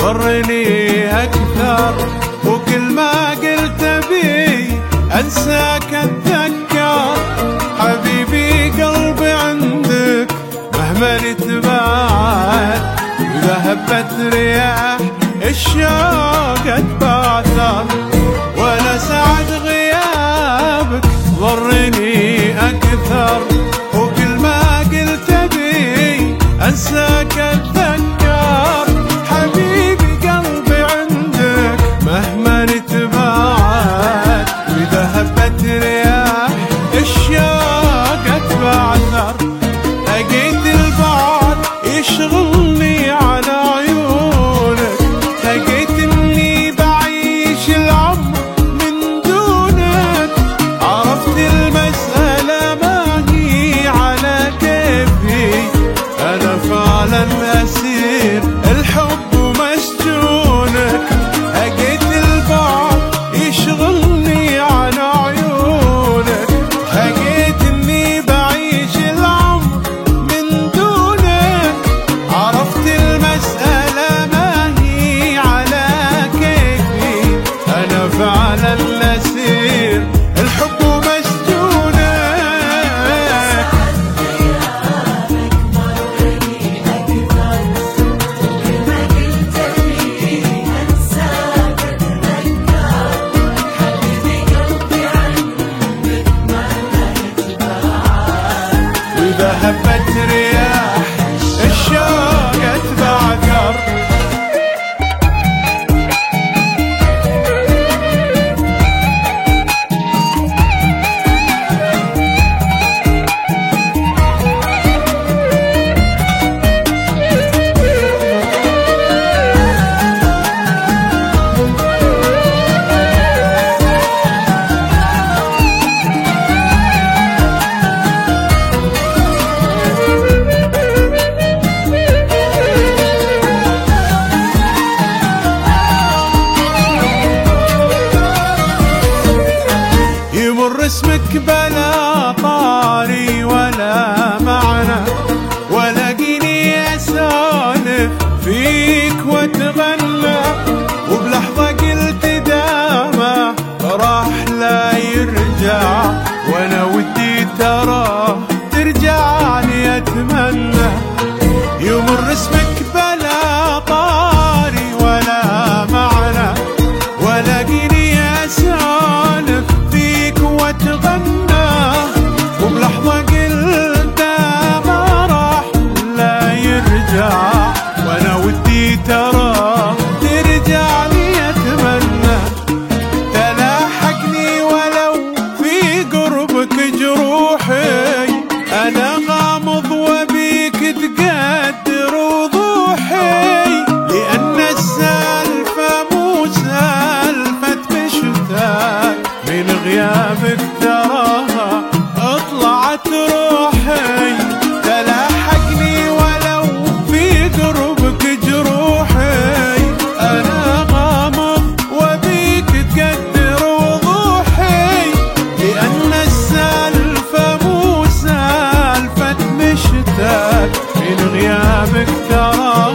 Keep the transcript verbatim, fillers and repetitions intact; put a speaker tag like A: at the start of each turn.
A: ضرني أكثر، وكل ما قلت بي أنساك أتذكر. حبيبي قلبي عندك مهما نتباعد، وإذا هبت رياح الشوق أتبعثر. ولا سعد غيابك ضرني أكثر، وكل ما قلت بي أنساك أتذكر. حبيبي قلبي عندك مهما نتباعد، وإذا هبت رياح الشوق أتبعثر. لقيت البعد يشغلني على عيونك، لقيت إني بعيش العمر من دونك. عرفت المسألة ما هي على كيفي، أنا فعلا أسير الحب ومسجونك. لقيت البعد يشغلني على عيونك، لقيت إني بعيش العمر من دونك. عرفت المسألة ما هي على كيفي، أنا فعلا أسير الحب ومسجونك. وإذا هبت رياح الشوق أتبعثر. يمر اسمك بلا طاري ولا معنى، ولاقيني اسولف فيك واتغنى. وبلحظة قلت دامه راح لا يرجع، وانا ودي تراه ترجع لي اتمنى. يمر اسمك بلا طاري ولا معنى، ولاقيني اسولف واتغنى. وبلحظة قلت ما راح لا يرجع، وانا ودي ترى ترجع لي اتمنى. تلاحقني ولو في قربك جروحي، انا غامض وبيك تقدر وضوحي. لان السالفة مو سالفة مشتاق، من غيابك تراها اطلعت روحي. تلاحقني ولو في قربك جروحي، انا غامض وبيك تقدر وضوحي. لان السالفة مو سالفة مشتاق، من غيابك تراها